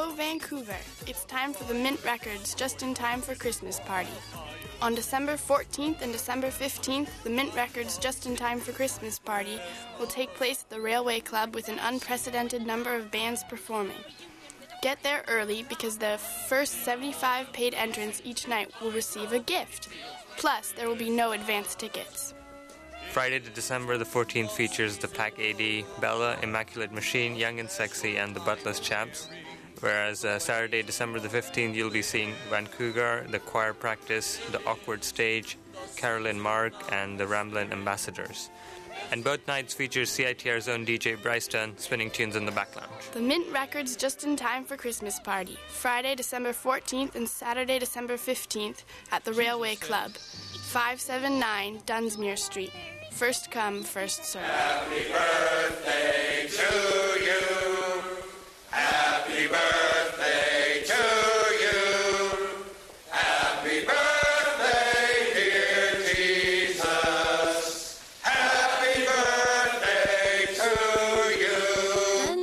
Hello, Vancouver. It's time for the Mint Records Just in Time for Christmas party. On December 14th and December 15th, the Mint Records Just in Time for Christmas party will take place at the Railway Club with an unprecedented number of bands performing. Get there early because the first 75 paid entrants each night will receive a gift. Plus, there will be no advance tickets. Friday to December the 14th features the Pack AD, Bella, Immaculate Machine, Young and Sexy, and the Buttless Chaps. Whereas Saturday, December the 15th, you'll be seeing Van Cougar, the Choir Practice, the Awkward Stage, Carolyn Mark, and the Ramblin' Ambassadors. And both nights feature CITR's own DJ Bryce Dunn spinning tunes in the back lounge. The Mint Records Just in Time for Christmas party, Friday, December 14th and Saturday, December 15th at the Railway Club, 579 Dunsmuir Street. First come, first served. Happy birthday to you. Happy birthday to you. Happy birthday, dear Jesus. Happy birthday to you.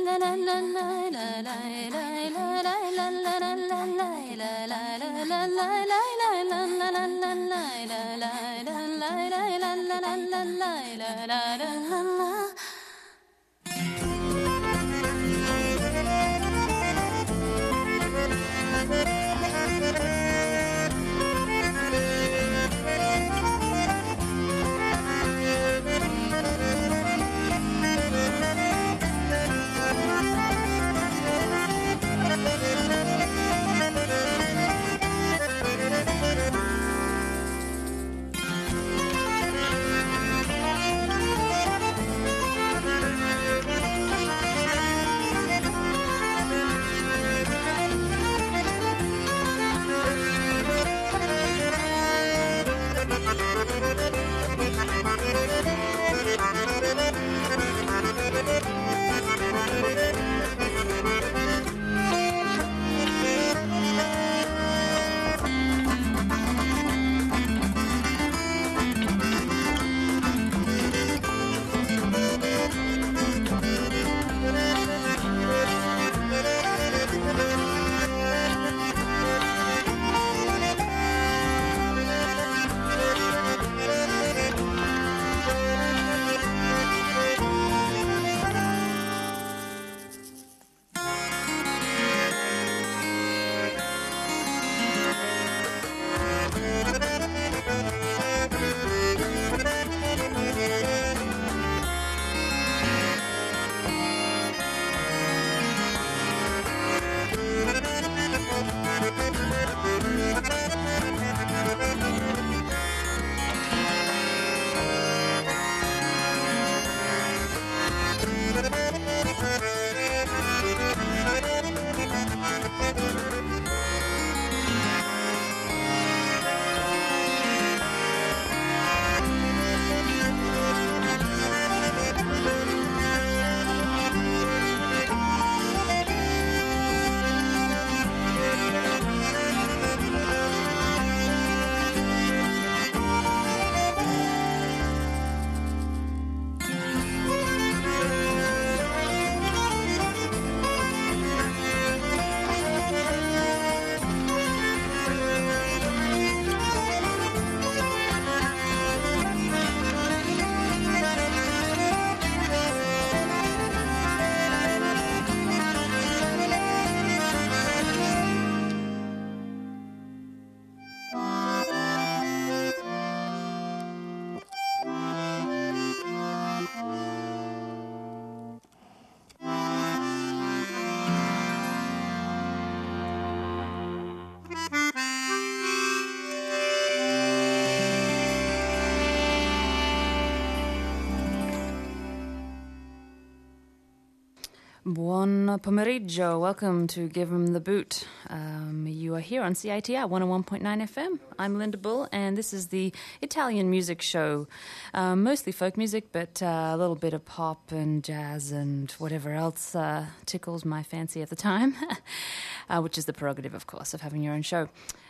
Buon pomeriggio. Welcome to Give 'em the Boot. You are here on CITR 101.9 FM. I'm Linda Bull, and this is the Italian music show. Mostly folk music, but a little bit of pop and jazz and whatever else tickles my fancy at the time, which is the prerogative, of course, of having your own show.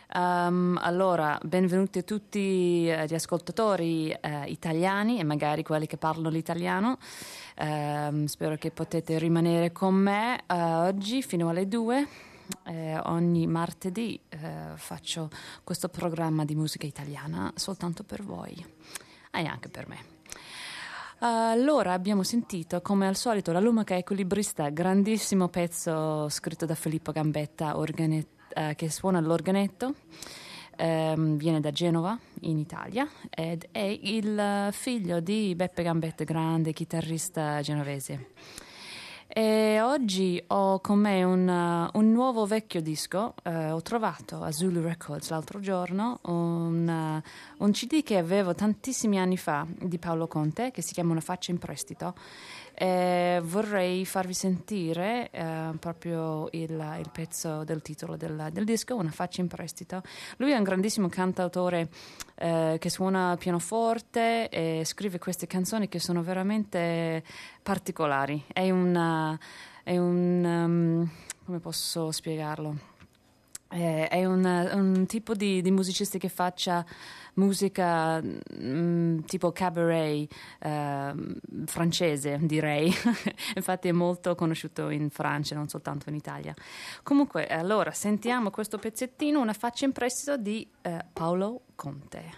Allora, benvenuti a tutti gli ascoltatori italiani e magari quelli che parlano l'italiano. Spero che potete rimanere con me oggi fino alle 2 ogni martedì faccio questo programma di musica italiana soltanto per voi e anche per me. Allora abbiamo sentito come al solito La Lumaca Equilibrista, grandissimo pezzo scritto da Filippo Gambetta che suona l'organetto. Viene da Genova in Italia ed è il figlio di Beppe Gambetta, grande chitarrista genovese. E oggi ho con me un nuovo vecchio disco. Ho trovato a Zulu Records l'altro giorno un CD che avevo tantissimi anni fa di Paolo Conte, che si chiama Una faccia in prestito. Vorrei farvi sentire proprio il pezzo del titolo del disco, Una faccia in prestito. Lui è un grandissimo cantautore che suona pianoforte e scrive queste canzoni che sono veramente particolari. È un come posso spiegarlo? È un tipo di musicista che faccia musica tipo cabaret francese, direi. Infatti è molto conosciuto in Francia, non soltanto in Italia. Comunque, allora, sentiamo questo pezzettino, Una faccia in prestito di Paolo Conte.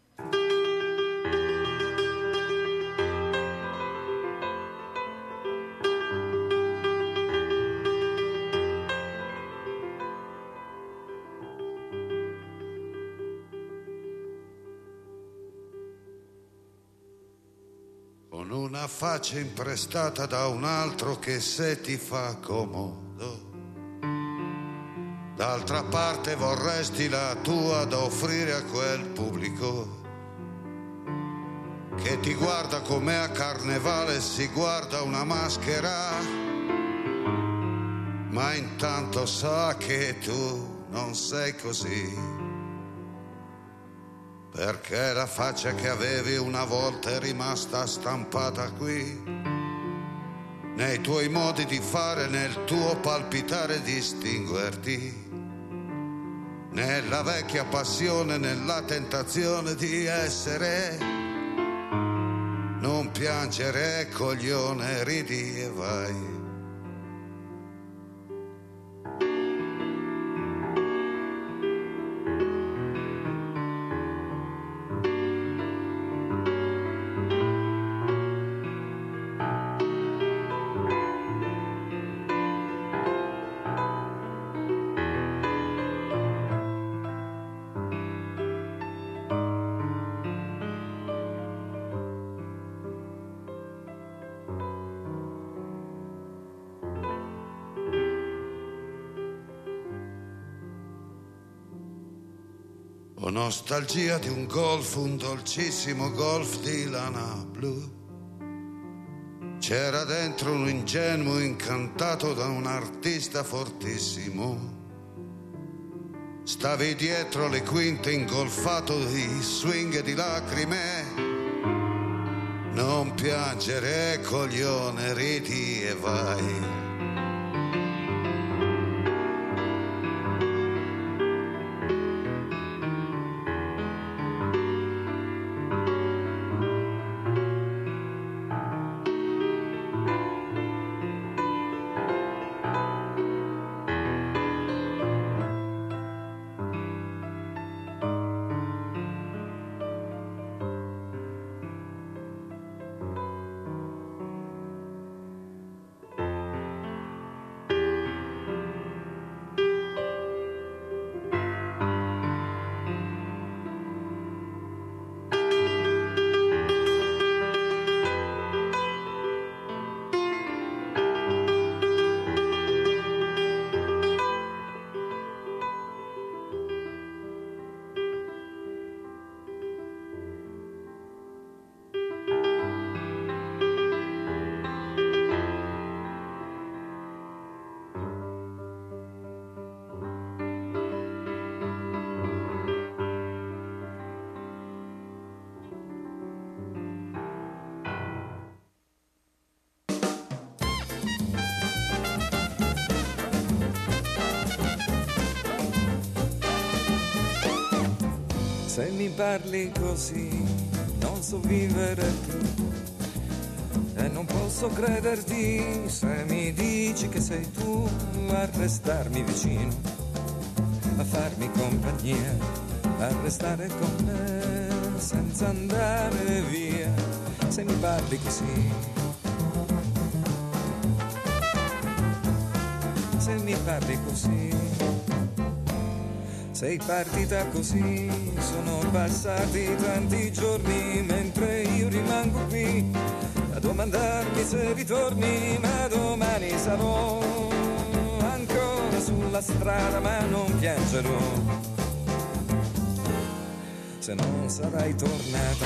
Con una faccia imprestata da un altro che se ti fa comodo, d'altra parte vorresti la tua da offrire a quel pubblico che ti guarda come a carnevale si guarda una maschera, ma intanto sa che tu non sei così. Perché la faccia che avevi una volta è rimasta stampata qui, nei tuoi modi di fare, nel tuo palpitare distinguerti, nella vecchia passione, nella tentazione di essere. Non piangere, coglione, ridi e vai. Ho nostalgia di un golf, un dolcissimo golf di lana blu. C'era dentro un ingenuo incantato da un artista fortissimo. Stavi dietro le quinte ingolfato di swing e di lacrime. Non piangere, coglione, ridi e vai. Se mi parli così non so vivere più, e non posso crederti se mi dici che sei tu a restarmi vicino, a farmi compagnia, a restare con me senza andare via, se mi parli così, se mi parli così. Sei partita così, sono passati tanti giorni mentre io rimango qui a domandarmi se ritorni, ma domani sarò ancora sulla strada, ma non piangerò se non sarai tornata.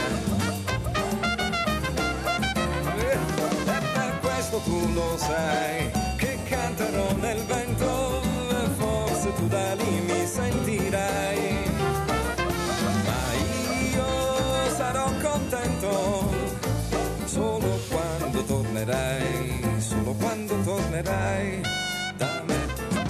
E per questo tu lo sai che canterò nel vento, forse tu da lì mi sentirai, ma io sarò contento solo quando tornerai da me.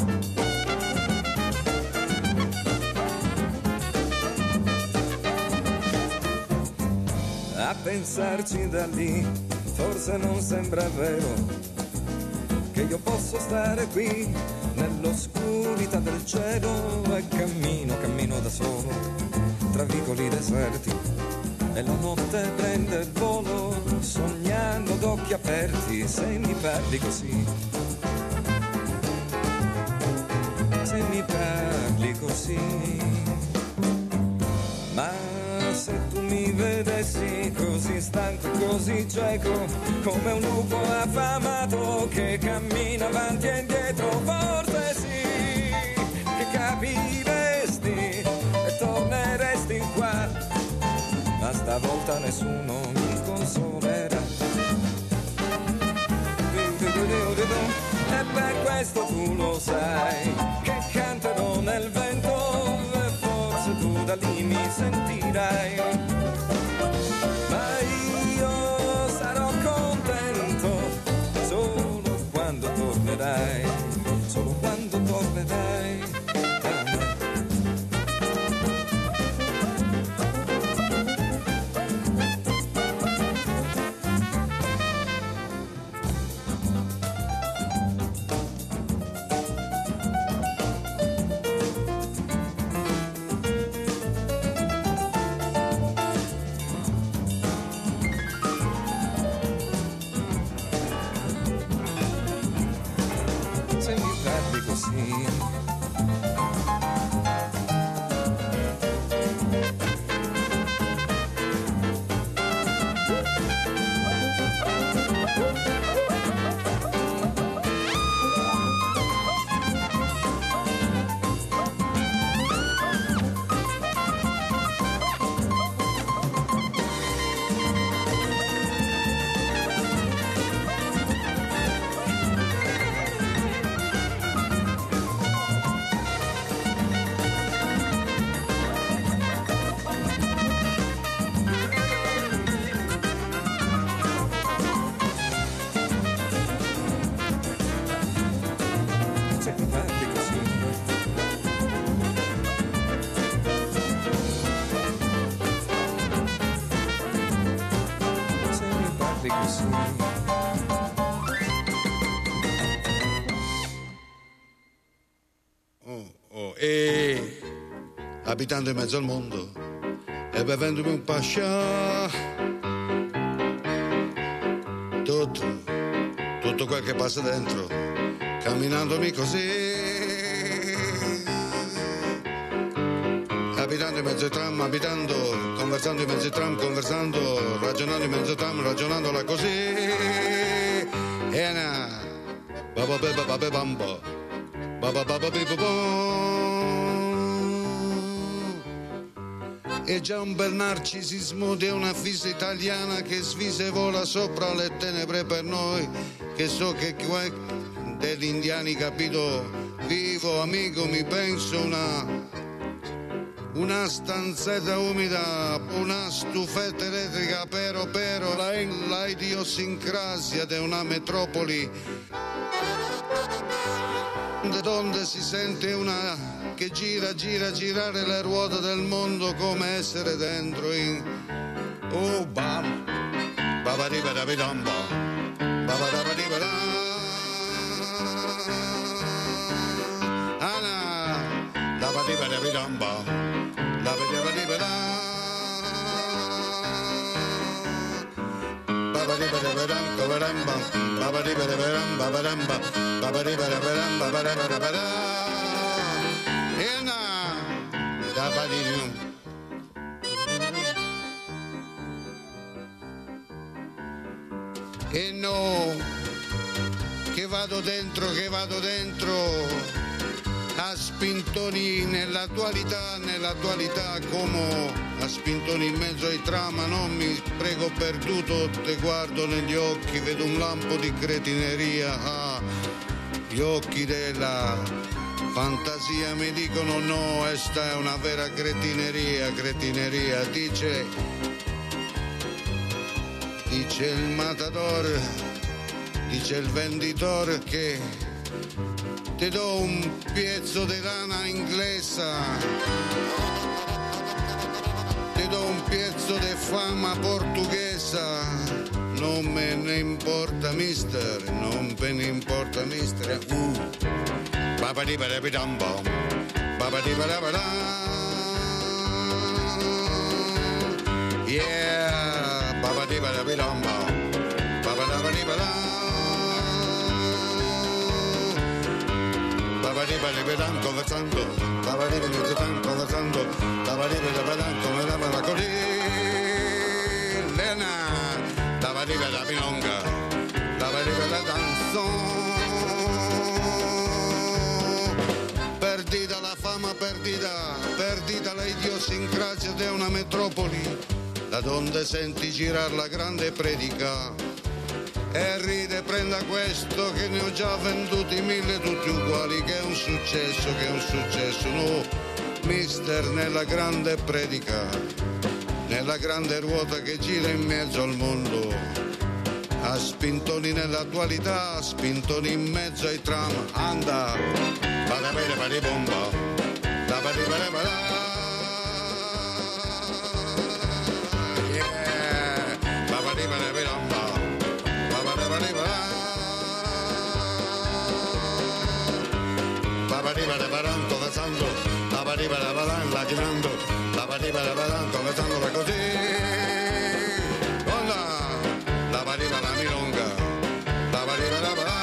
A pensarci da lì, forse non sembra vero che io posso stare qui nell'oscurità del cielo e cammino da solo tra vicoli deserti e la notte prende il volo sognando d'occhi aperti, se mi parli così, se mi parli così. Ma se tu mi vedessi così stanco e così cieco, come un lupo affamato che cammina avanti e indietro, forse sì che capiresti e torneresti qua, ma stavolta nessuno mi consolerà. E per questo tu lo sai che canterò nel vento, e forse tu da lì mi sentirai, ma io sarò contento solo quando tornerai, solo quando tornerai da me. Se mi parli così, se mi parli così, se mi parli così. E abitando in mezzo al mondo e bevendomi un pascià, tutto quel che passa dentro, camminandomi così, abitando in mezzo ai tram, conversando in mezzo ai tram, conversando, ragionando in mezzo ai tram, ragionandola così, e na, baba beba baba bamba, baba baba beba bom. E già un bel narcisismo di una fissa italiana che svisa e vola sopra le tenebre per noi, che so che qua degli indiani, capito, vivo amico, mi penso una stanzetta umida, una stufetta elettrica, però la idiosincrasia di una metropoli donde si sente una che girare le ruote del mondo, come essere dentro in bam babadiba dabidamba E no, che vado dentro a spintoni nell'attualità come a spintoni in mezzo ai trama, non mi prego perduto, te guardo negli occhi, vedo un lampo di cretineria, gli occhi della fantasia mi dicono no, esta è una vera cretineria, dice il matador, dice il venditore che ti do un pezzo di lana inglese, ti do un pezzo di fama portughesa, non me ne importa mister, non me ne importa mister. Babadibadabidamba, babadibadabada, yeah, babadibadabidamba, babadabadibada, babadibadabidam conversando, babadibadabidam conversando, babadibadabidam conversando così, Lena, babadibadabidonga, babadibadadanzon. Perdita la fama, perdita la idiosincrazia di una metropoli, da donde senti girare la grande predica e ride, prenda questo che ne ho già venduti 1000 tutti uguali, che è un successo, no, mister, nella grande predica, nella grande ruota che gira in mezzo al mondo, a spintoni nell'attualità, a spintoni in mezzo ai tram, anda, bada bene bada bomba, da bada bada bada, yeah, bada bada bada bomba, bada bada bada, bada bada bada, conversando, bada bada bada, lacriminando, bada bada bada, conversando così, onda, la bada la milonga, la bada bada.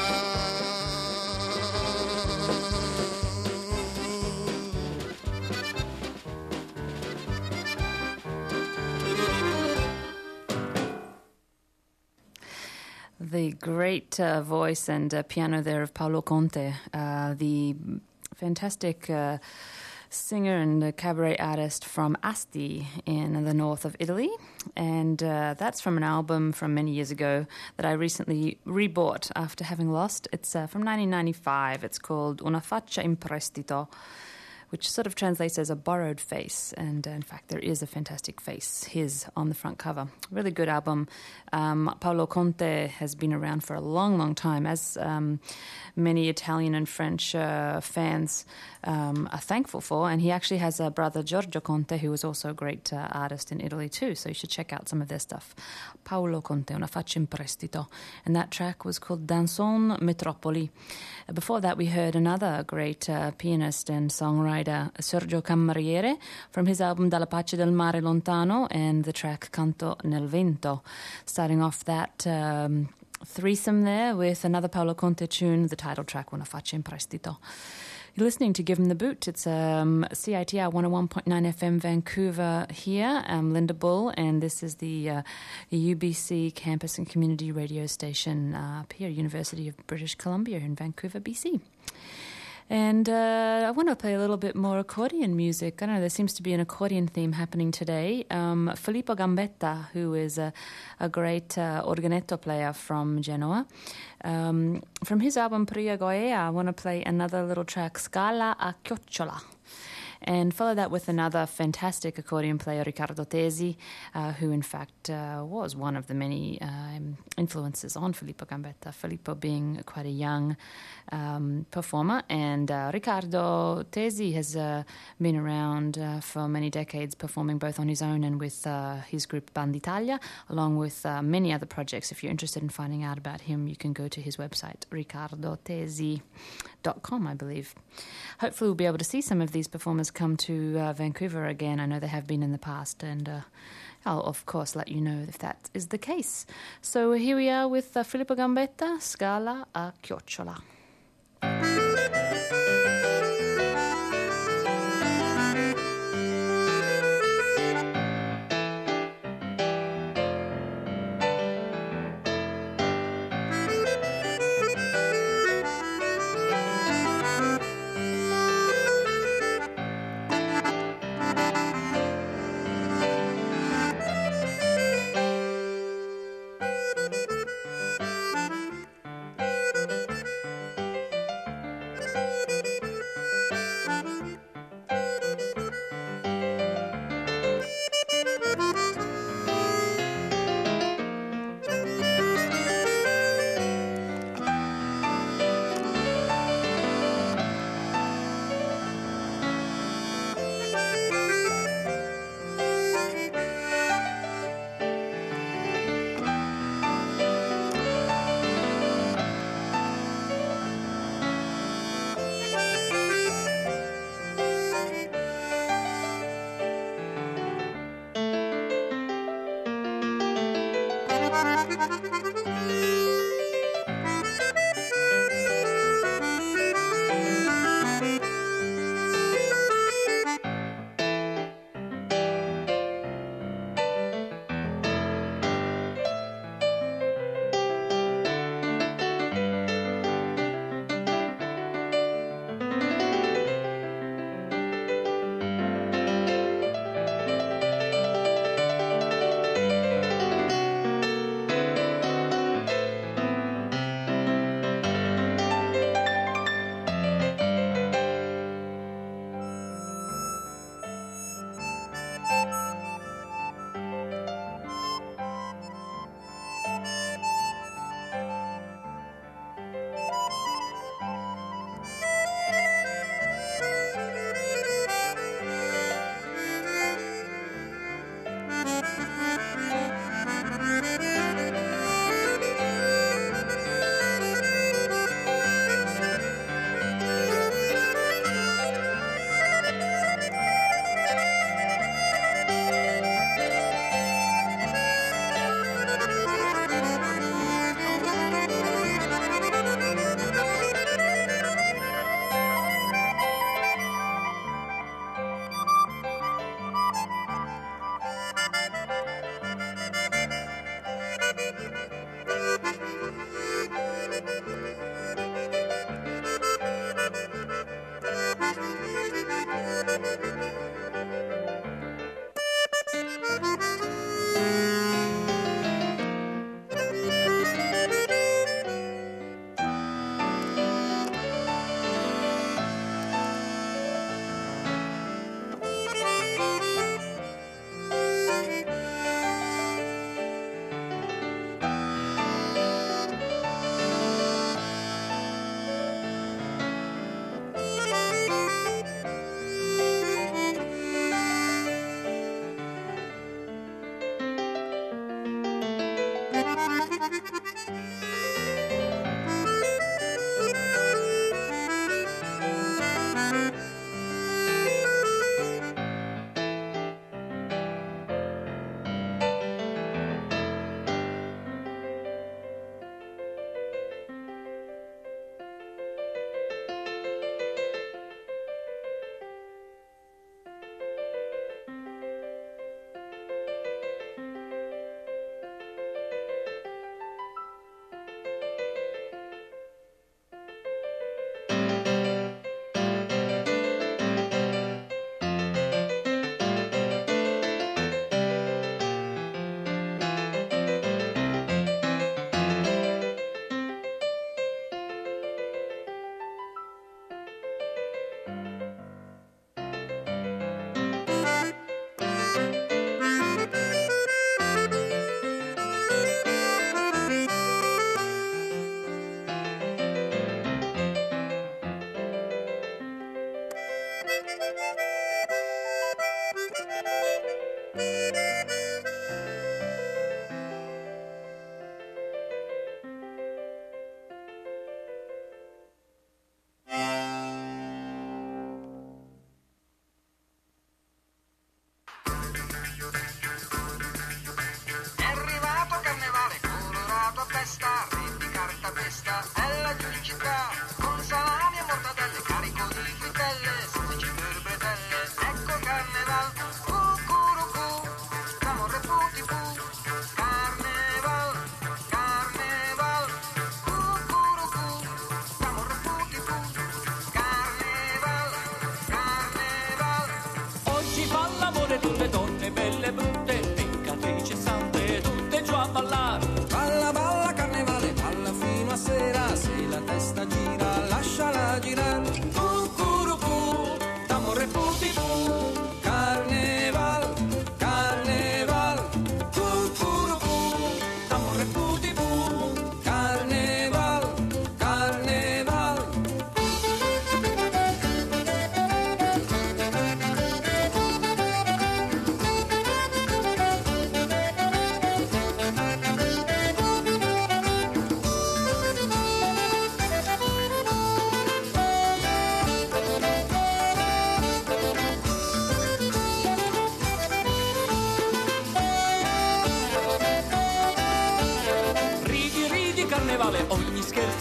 The great voice and piano there of Paolo Conte, the fantastic singer and cabaret artist from Asti in the north of Italy. And that's from an album from many years ago that I recently rebought after having lost. It's from 1995. It's called Una faccia in prestito, which sort of translates as a borrowed face. And in fact, there is a fantastic face, his, on the front cover. Really good album. Paolo Conte has been around for a long, long time, as many Italian and French fans are thankful for. And he actually has a brother, Giorgio Conte, who was also a great artist in Italy too. So you should check out some of their stuff. Paolo Conte, Una faccia in prestito. And that track was called Danzon Metropoli. Before that, we heard another great pianist and songwriter, Sergio Camariere, from his album Dalla pace del mare lontano, and the track Canto nel vento. Starting off that threesome there with another Paolo Conte tune, the title track, Una faccia in prestito. You're listening to Give 'em the Boot. It's CITR 101.9 FM Vancouver here. I'm Linda Bull, and this is the UBC campus and community radio station up here, University of British Columbia in Vancouver, BC. And I want to play a little bit more accordion music. I don't know, there seems to be an accordion theme happening today. Filippo Gambetta, who is a great organetto player from Genoa. From his album Pria Goea, I want to play another little track, Scala a Chiocciola. And follow that with another fantastic accordion player, Riccardo Tesi, who in fact was one of the many influences on Filippo Gambetta, Filippo being quite a young performer. And Riccardo Tesi has been around for many decades, performing both on his own and with his group Banditalia, along with many other projects. If you're interested in finding out about him, you can go to his website, ricardotesi.com, I believe. Hopefully we'll be able to see some of these performers come to Vancouver again. I know they have been in the past, and I'll of course let you know if that is the case. So here we are with Filippo Gambetta, Scala a Chiocciola.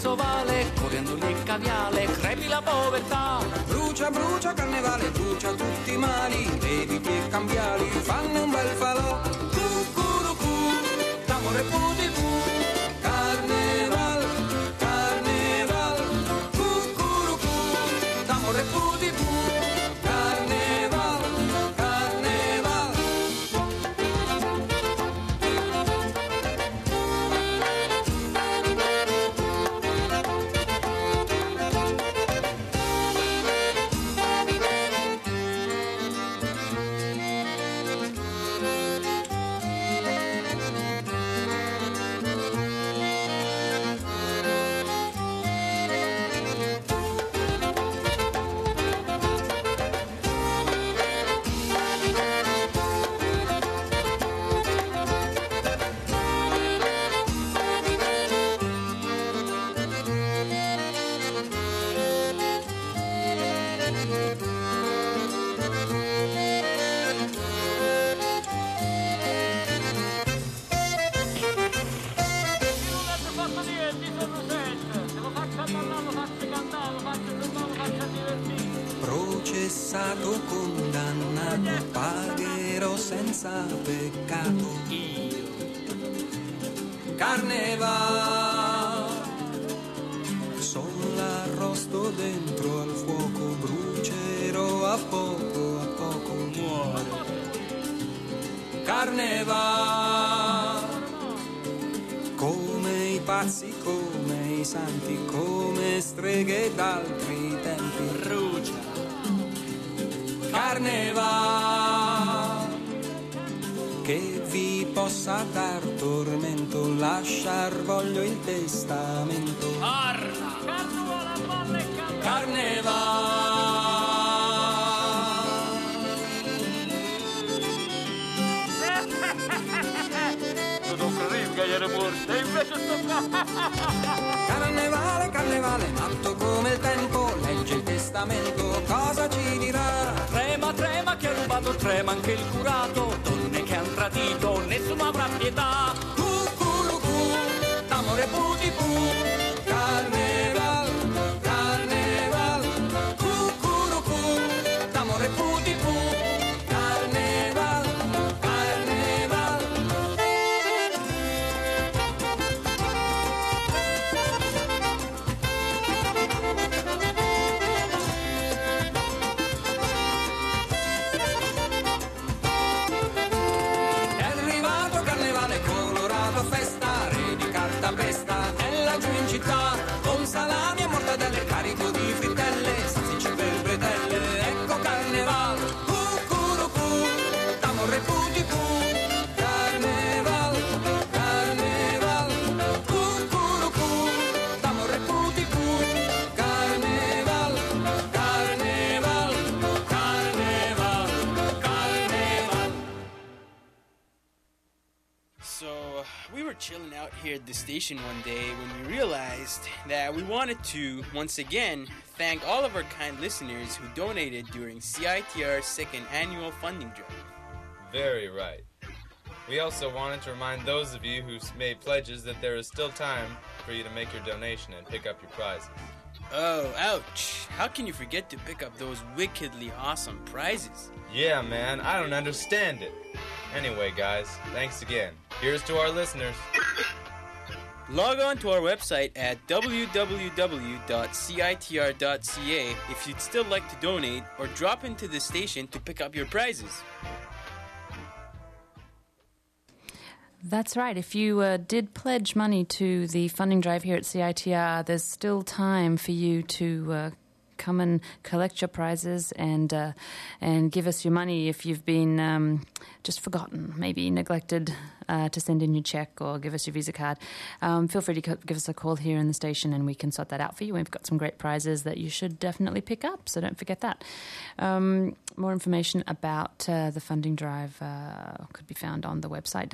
questo vale, coriandoli e caviale, crepi la povertà. Brucia, brucia carnevale, brucia tutti i mali, leviti e cambiali, fanno un bel falò. Cucurucù, d'amore putipu, carneval, carneval, cucurucù, d'amore putipu, carneval, carneval. Processato, condannato, pagherò senza peccato. Io carneval, solo l'arrosto dentro al fuoco, brucerò a poco muore. Carneval, come i pazzi, come i santi, come streghe d'altri tempi. Brucia carneval, che vi possa dar tormento, lasciar voglio il testamento. Carneval. Carnevale, carnevale, matto come il tempo, legge il testamento, cosa ci dirà? Trema, trema, chi ha rubato, trema anche il curato, donne che han tradito, nessuno avrà pietà. Cuculucu, d'amore putipu, carneval, carneval, cuculucu, d'amore putipu, carneval, carneval. È arrivato carnevale, colorato, festa, re di carta pesta, è laggiù in città, con salami e mortadelle, carico di frittelle, salsicce per bretelle, ecco carneval, cucurucu, d'amore putipu, carneval, carneval, cucurucu, d'amore putipu, carneval, carneval, carneval, carneval. So, we were chilling out here at the station one day when we realized that we wanted to, once again, thank all of our kind listeners who donated during CITR's second annual funding drive. Very right. We also wanted to remind those of you who made pledges that there is still time for you to make your donation and pick up your prizes. Oh, ouch. How can you forget to pick up those wickedly awesome prizes? Yeah, man, I don't understand it. Anyway, guys, thanks again. Here's to our listeners. Log on to our website at www.citr.ca if you'd still like to donate, or drop into the station to pick up your prizes. That's right. If you did pledge money to the funding drive here at CITR, there's still time for you to come and collect your prizes and give us your money if you've been just forgotten, maybe neglected to send in your check or give us your Visa card. Feel free to give us a call here in the station and we can sort that out for you. We've got some great prizes that you should definitely pick up, so don't forget that. More information about the funding drive could be found on the website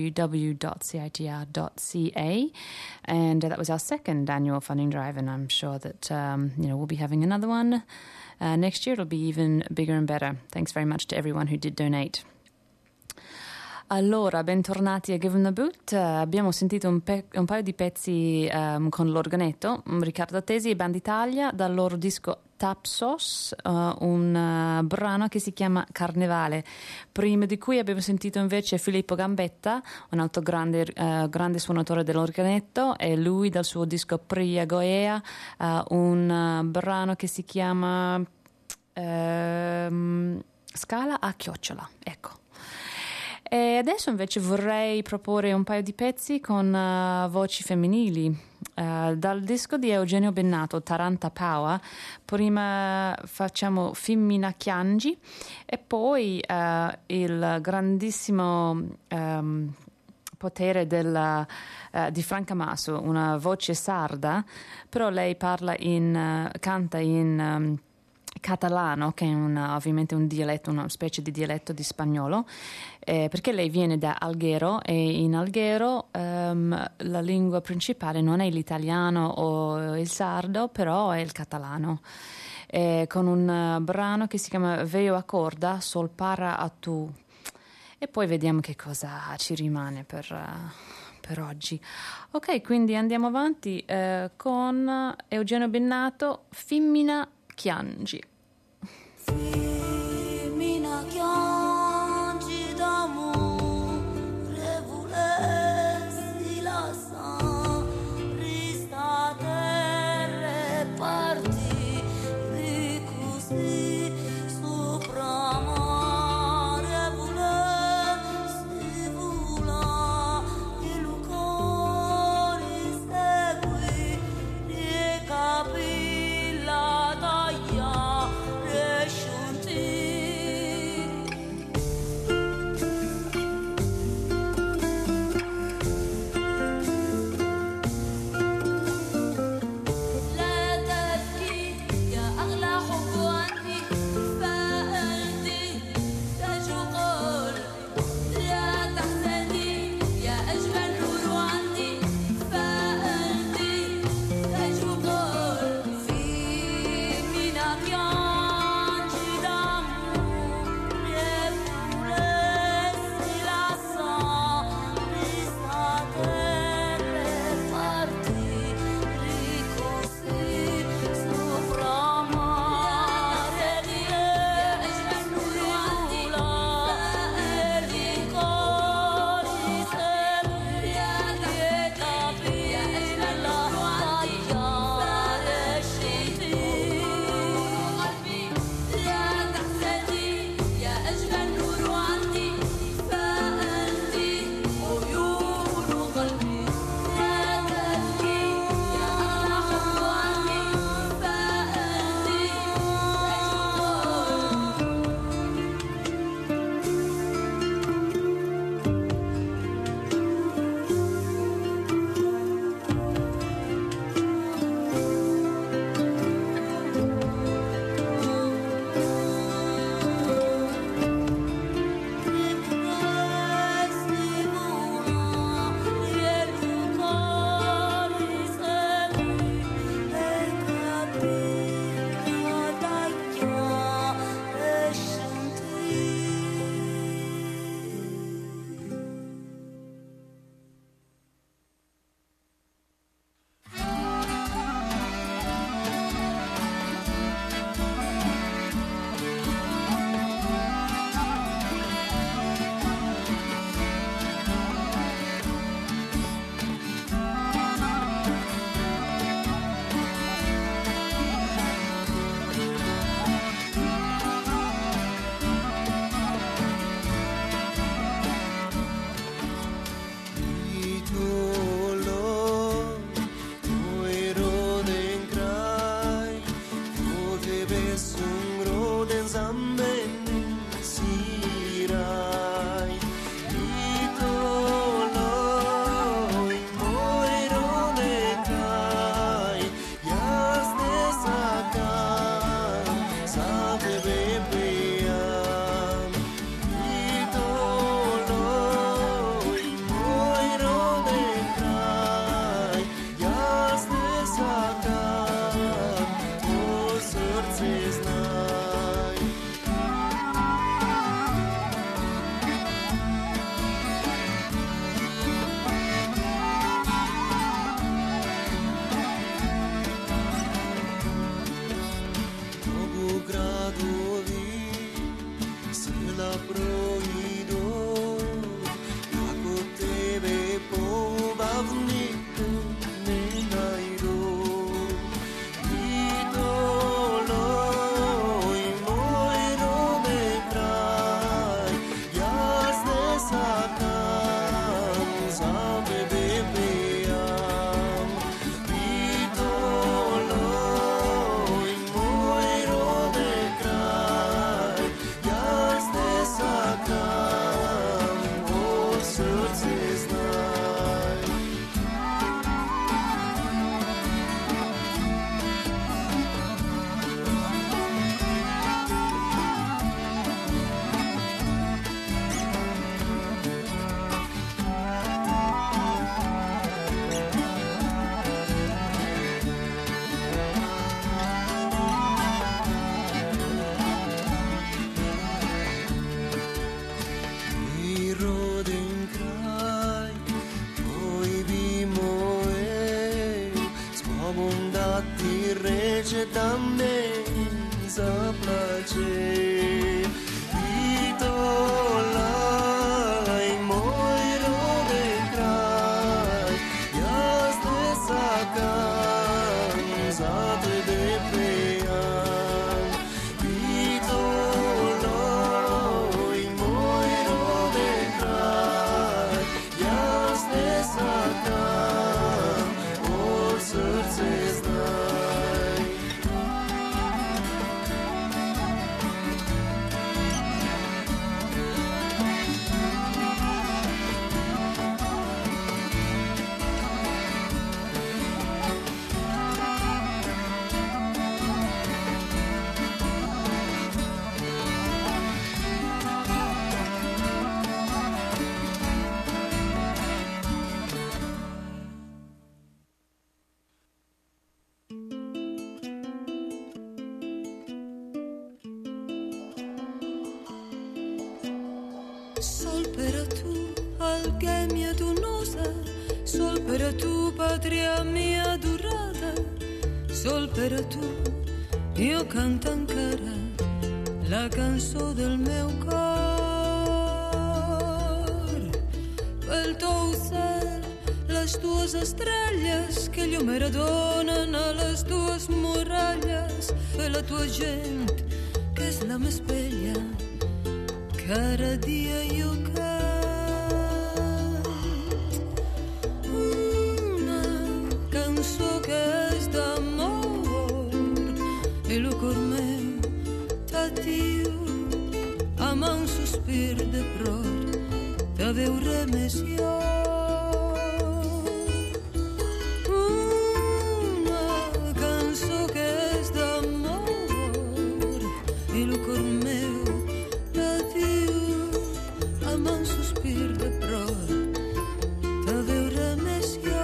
www.citr.ca, and that was our second annual funding drive, and I'm sure that we'll be having another one next year. It'll be even bigger and better. Thanks very much to everyone who did donate. Allora, bentornati a Give 'em the Boot. Abbiamo sentito un paio di pezzi con l'organetto, Riccardo Tesi e Band Italia, dal loro disco Tapsos, un brano che si chiama Carnevale. Prima di cui abbiamo sentito invece Filippo Gambetta, un altro grande suonatore dell'organetto, e lui dal suo disco Pria Goea, un brano che si chiama Scala a chiocciola, ecco. E adesso invece vorrei proporre un paio di pezzi con voci femminili. Dal disco di Eugenio Bennato, Taranta Power, prima facciamo Fimmina Chiangi e poi il grandissimo potere di Franca Masso, una voce sarda, però lei canta in catalano, che è ovviamente un dialetto, una specie di dialetto di spagnolo, perché lei viene da Alghero e in Alghero la lingua principale non è l'italiano o il sardo, però è il catalano, con un brano che si chiama Veo Accorda, Sol para a tu, e poi vediamo che cosa ci rimane per oggi. Ok, quindi andiamo avanti con Eugenio Bennato, Fimmina Chiangi. Fimmina chiangi d'amore, volessi la saprista terra e parti di così sopra mare, volessi vola e il cuore segui di capilla taglia. لا تبكي يا أغلى حب عندي i rece da me zaplace i to lai moj rode kraj jazde sakam za tebe pejam i to lai moj rode kraj jazde sakam od srce znaj. Sol per tu, alchemia tuonosa, sol per tu, patria mia adorata, sol per tu, io canto ancora la canzone del mio cor. Pel tuo cel, les tues estrelles que llum donen a les tues muralles, per la tua gent, que és la més bella. Cada dia jo cant una cançó que és d'amor i el cor meu t'adiu amb un sospir de plor de veure més jo. Una cançó que és d'amor i el cor meu amb un sospir de plor de veure més jo.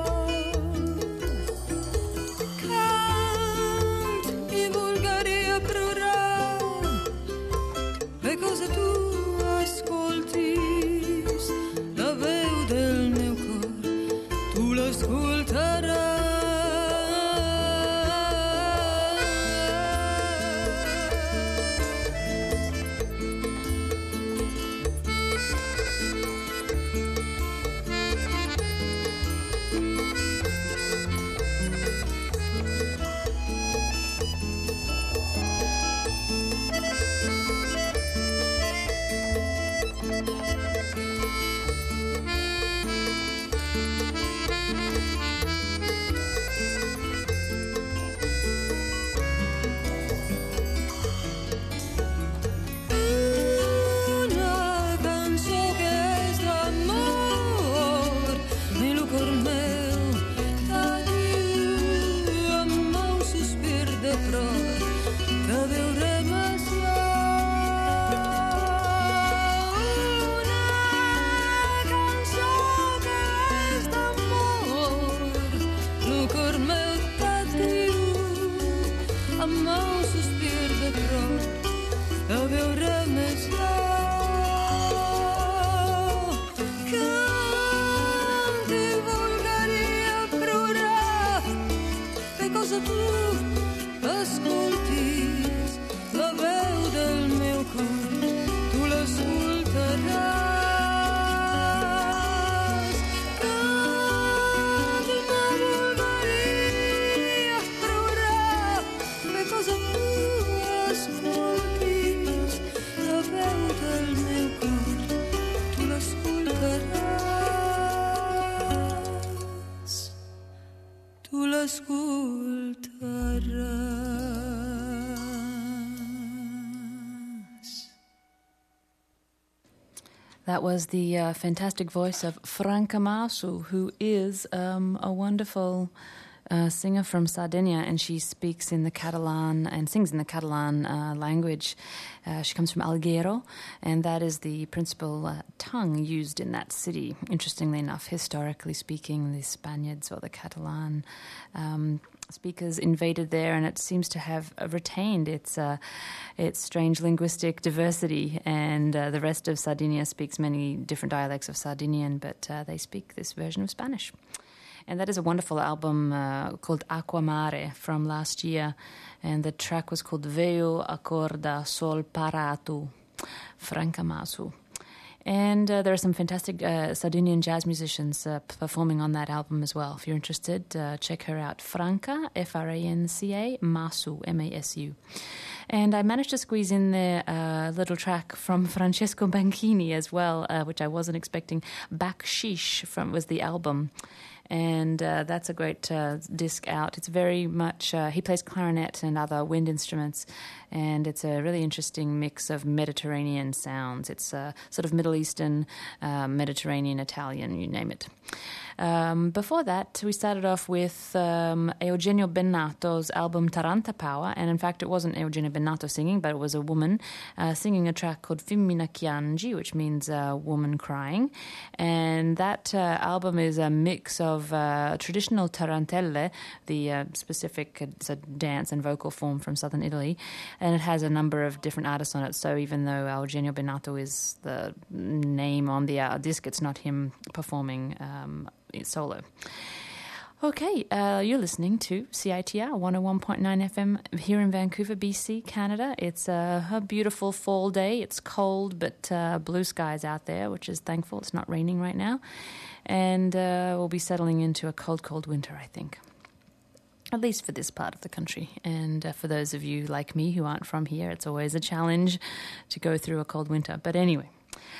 Cant i voldria plorar because tu escoltis la veu del meu cor, tu l'escoltaràs. That was the fantastic voice of Franca Masu, who is a wonderful singer from Sardinia, and she speaks in the Catalan and sings in the Catalan language. She comes from Alghero, and that is the principal tongue used in that city. Interestingly enough, historically speaking, the Spaniards or the Catalan speakers invaded there, and it seems to have retained its strange linguistic diversity. And the rest of Sardinia speaks many different dialects of Sardinian, but they speak this version of Spanish. And that is a wonderful album called Acqua Mare from last year. And the track was called Veo Accorda Sol Paratu, Francamasu. And there are some fantastic Sardinian jazz musicians performing on that album as well. If you're interested, check her out. Franca, Franca, Masu, Masu. And I managed to squeeze in there a little track from Francesco Banchini as well, which I wasn't expecting. Bakshish was the album. And that's a great disc out. It's very much, he plays clarinet and other wind instruments, and it's a really interesting mix of Mediterranean sounds. It's sort of Middle Eastern, Mediterranean, Italian, you name it. Before that, we started off with Eugenio Bennato's album Taranta Power, and in fact it wasn't Eugenio Bennato singing, but it was a woman singing a track called Femmina Chiangi, which means woman crying. And that album is a mix of traditional tarantelle, the specific it's a dance and vocal form from southern Italy, and it has a number of different artists on it. So even though Eugenio Bennato is the name on the disc, it's not him performing solo. Okay, you're listening to CITR 101.9 FM here in Vancouver, BC, Canada. It's a beautiful fall day. It's cold, but blue skies out there, which is thankful. It's not raining right now. And we'll be settling into a cold, cold winter, I think. At least for this part of the country. And for those of you like me who aren't from here, it's always a challenge to go through a cold winter. But anyway.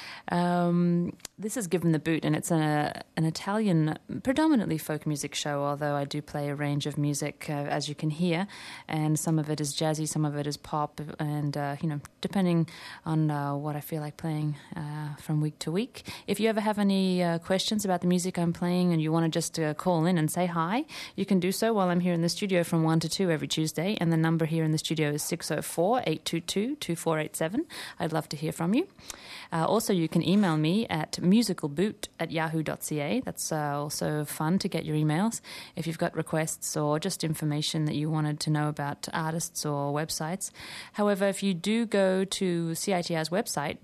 This is Given the Boot, and it's an Italian, predominantly folk music show, although I do play a range of music, as you can hear, and some of it is jazzy, some of it is pop, and, depending on what I feel like playing from week to week. If you ever have any questions about the music I'm playing and you want to just call in and say hi, you can do so while I'm here in the studio from 1 to 2 every Tuesday, and the number here in the studio is 604-822-2487. I'd love to hear from you. Also, you can email me at musicalboot@yahoo.ca. That's also fun to get your emails if you've got requests or just information that you wanted to know about artists or websites. However, if you do go to CITR's website,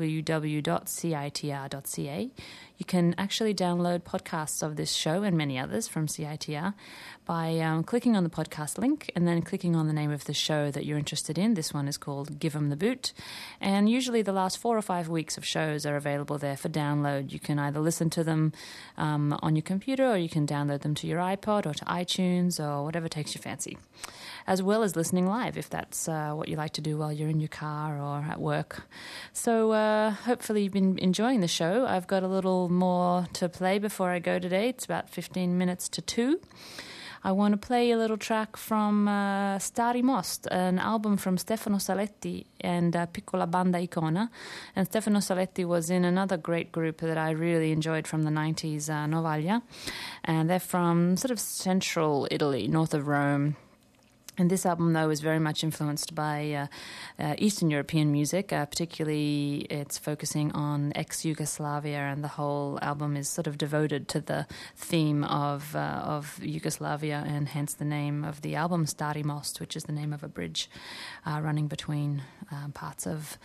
www.citr.ca, you can actually download podcasts of this show and many others from CITR by clicking on the podcast link and then clicking on the name of the show that you're interested in. This one is called Give 'em the Boot. And usually the last 4 or 5 weeks of shows are available there for download. You can either listen to them on your computer, or you can download them to your iPod or to iTunes or whatever takes your fancy, as well as listening live if that's what you like to do while you're in your car or at work. So hopefully you've been enjoying the show. I've got a little more to play before I go today. It's about 15 minutes to 2. I want to play a little track from Stari Most, an album from Stefano Saletti and Piccola Banda Icona. And Stefano Saletti was in another great group that I really enjoyed from the 90s, Novaglia. And they're from sort of central Italy, north of Rome. And this album, though, is very much influenced by Eastern European music. Particularly, it's focusing on ex-Yugoslavia, and the whole album is sort of devoted to the theme of Yugoslavia, and hence the name of the album, Stari Most, which is the name of a bridge running between parts of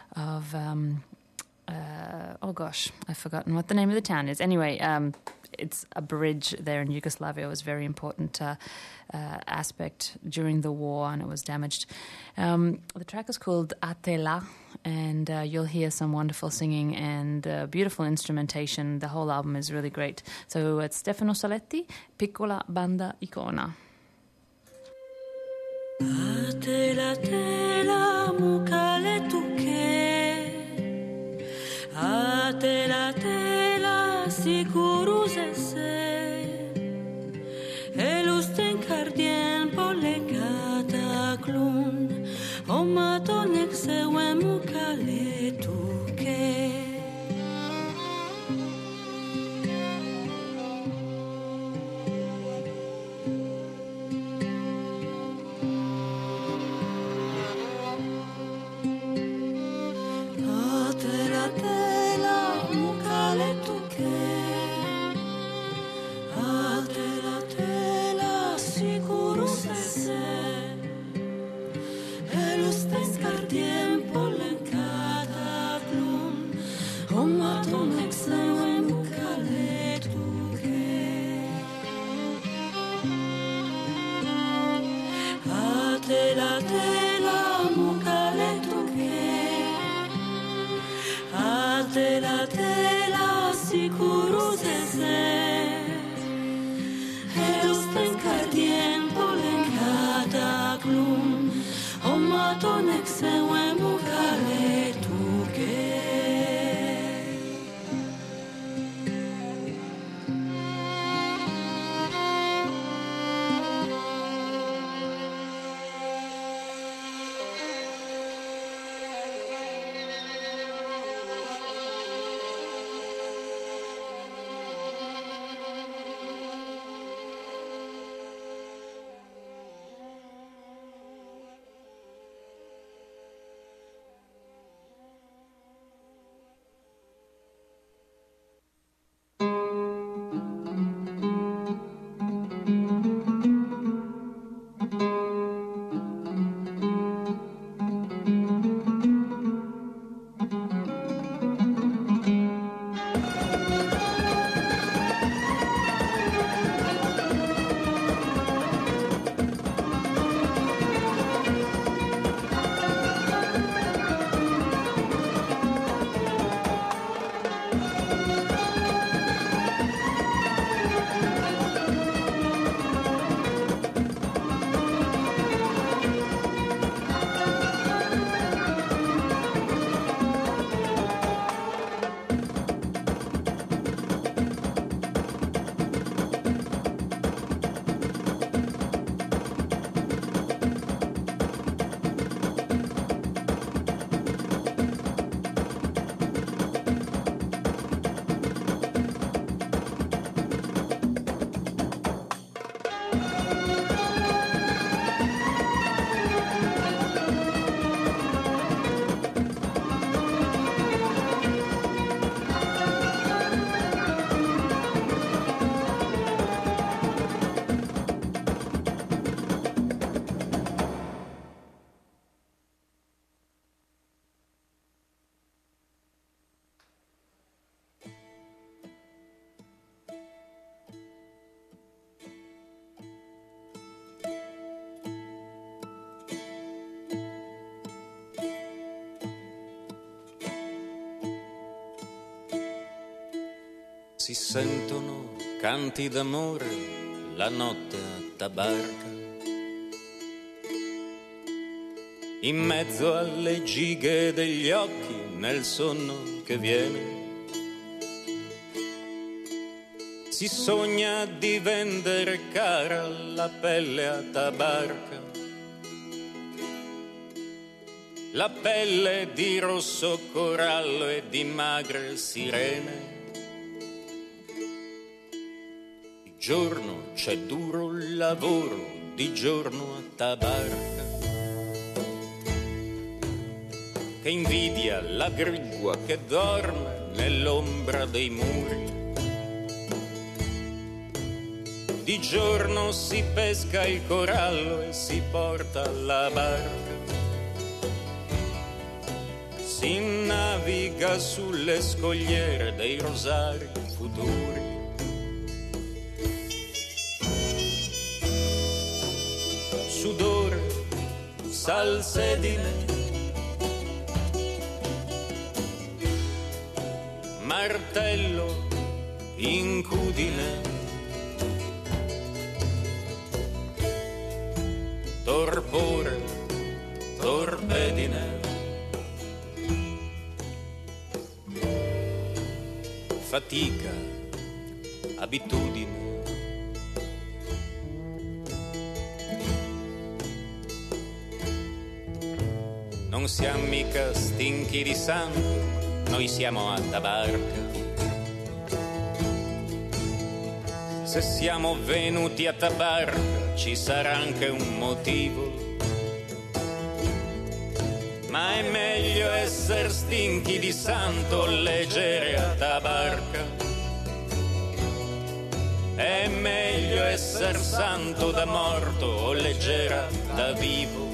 oh gosh, I've forgotten what the name of the town is. Anyway, it's a bridge there in Yugoslavia. It was a very important aspect during the war, and it was damaged. The track is called Atela, and you'll hear some wonderful singing and beautiful instrumentation. The whole album is really great. So it's Stefano Saletti, Piccola Banda Icona. Atela, tela, mucale tuche. Atela, tela, sicurus esse. Elusten cardien pollegata clun. Omaton exewe mucale tuche. sewemu kale tuke. Si sentono canti d'amore la notte a Tabarca, in mezzo alle gighe degli occhi nel sonno che viene. Si sogna di vendere cara la pelle a Tabarca, la pelle di rosso corallo e di magre sirene. Di giorno c'è duro lavoro, di giorno a Tabarca, che invidia la grigua che dorme nell'ombra dei muri. Di giorno si pesca il corallo e si porta la barca, si naviga sulle scogliere dei rosari futuri. Sudore, salsedine, martello, incudine, torpore, torpedine, fatica, abitudine. Non siamo mica stinchi di sangue, noi siamo a Tabarca. Se siamo venuti a Tabarca ci sarà anche un motivo, ma è meglio essere stinchi di santo leggere a Tabarca. È meglio essere santo da morto o leggera da vivo.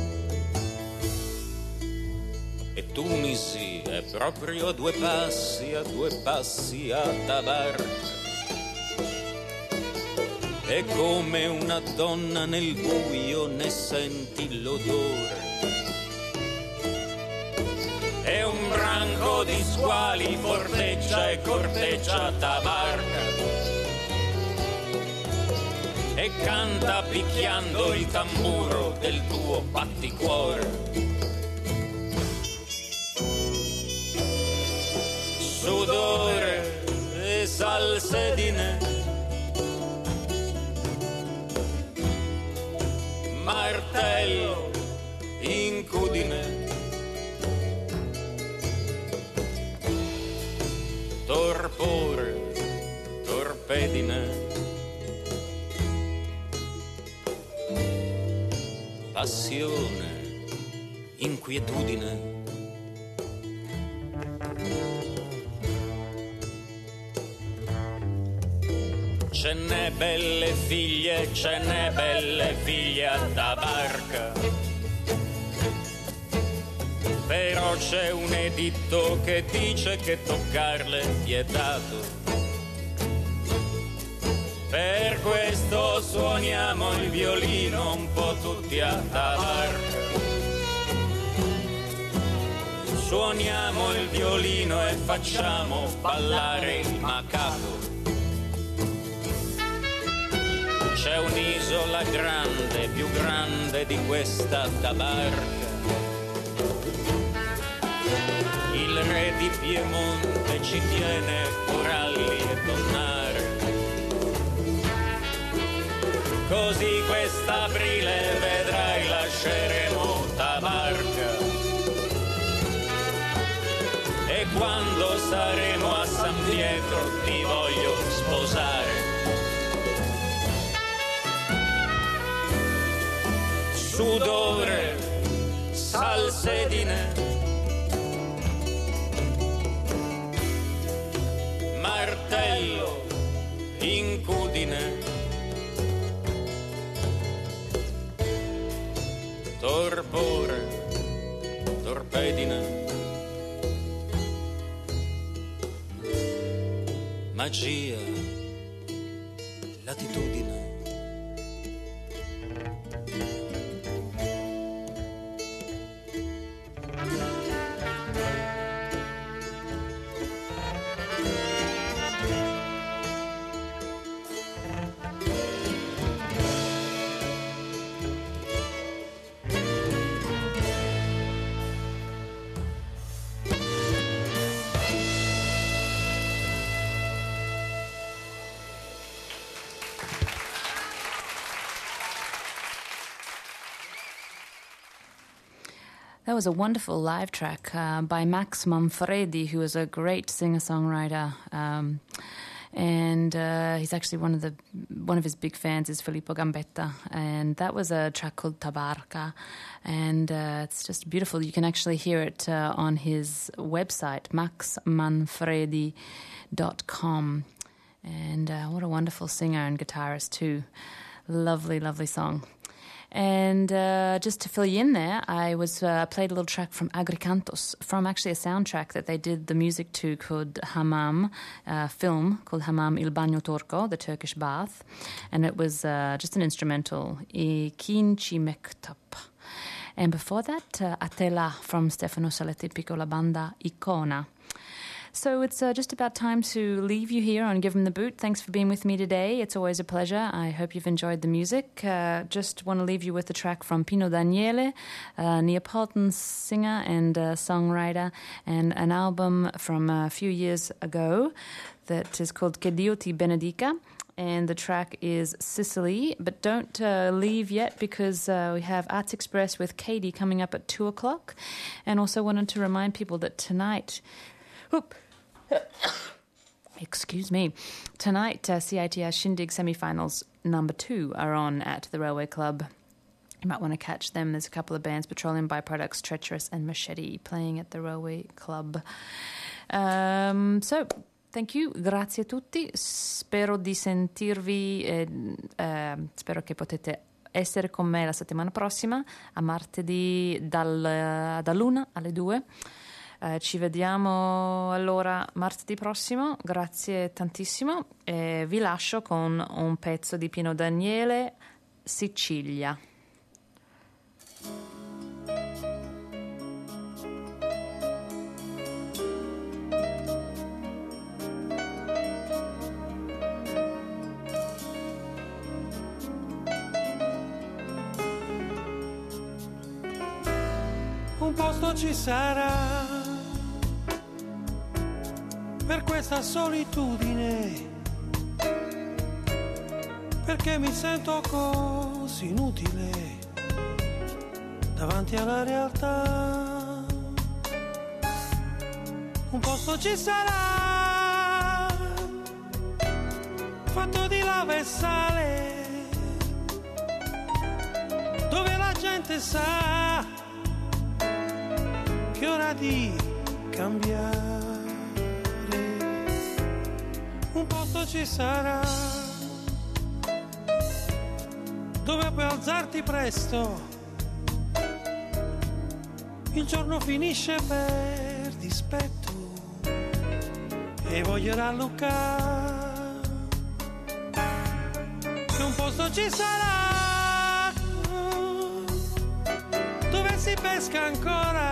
E Tunisi è proprio a due passi a Tabarca. E come una donna nel buio ne senti l'odore. E un branco di squali forteggia e corteggia Tabarca. E canta picchiando il tamburo del tuo batticuore. salsedine, martello, incudine, torpore, torpedine, passione, inquietudine. Ce n'è belle figlie, ce n'è belle figlie da barca, però c'è un editto che dice che toccarle è vietato. Per questo suoniamo il violino un po' tutti a tabarca. Suoniamo il violino e facciamo ballare il macaco. C'è un'isola grande, più grande di questa tabarca. Il re di Piemonte ci tiene coralli e tonnare. Così quest'aprile vedrai lasceremo tabarca. E quando saremo a San Pietro ti voglio sposare. Sudore, salsedine, martello, incudine, torpore, torpedine, magia, latitudine. That was a wonderful live track by Max Manfredi, who is a great singer-songwriter, and he's actually one of his big fans is Filippo Gambetta, and that was a track called Tabarca, and it's just beautiful. You can actually hear it on his website, maxmanfredi.com, and what a wonderful singer and guitarist too. Lovely, lovely song. And just to fill you in there, I played a little track from Agricantos, from actually a soundtrack that they did the music to called Hammam, film called Hammam Il Bagno Turco, the Turkish bath. And it was just an instrumental, İkinci Mektap. And before that, Atela from Stefano Saletti Piccola Banda Icona. So it's just about time to leave you here on Give 'em the Boot. Thanks for being with me today. It's always a pleasure. I hope you've enjoyed the music. Just want to leave you with a track from Pino Daniele, a Neapolitan singer and songwriter, and an album from a few years ago that is called Che Dio ti benedica. And the track is Sicily. But don't leave yet, because we have Arts Express with Katie coming up at 2 o'clock. And also wanted to remind people that tonight... Excuse me. Tonight, CITR Shindig semi-finals number 2 are on at the Railway Club. You might want to catch them. There's a couple of bands, Petroleum Byproducts, Treacherous and Machete, playing at the Railway Club. So, thank you, grazie a tutti. Spero di sentirvi, spero che potete essere con me la settimana prossima, a martedì dall'1 alle 2. Ci vediamo allora martedì prossimo, grazie tantissimo, e vi lascio con un pezzo di Pino Daniele, Sicilia. Un posto ci sarà per questa solitudine perché mi sento così inutile davanti alla realtà. Un posto ci sarà, fatto di lava e sale, dove la gente sa che è ora di cambiare. Un posto ci sarà, dove puoi alzarti presto, il giorno finisce per dispetto e voglio rallucare. Che un posto ci sarà, dove si pesca ancora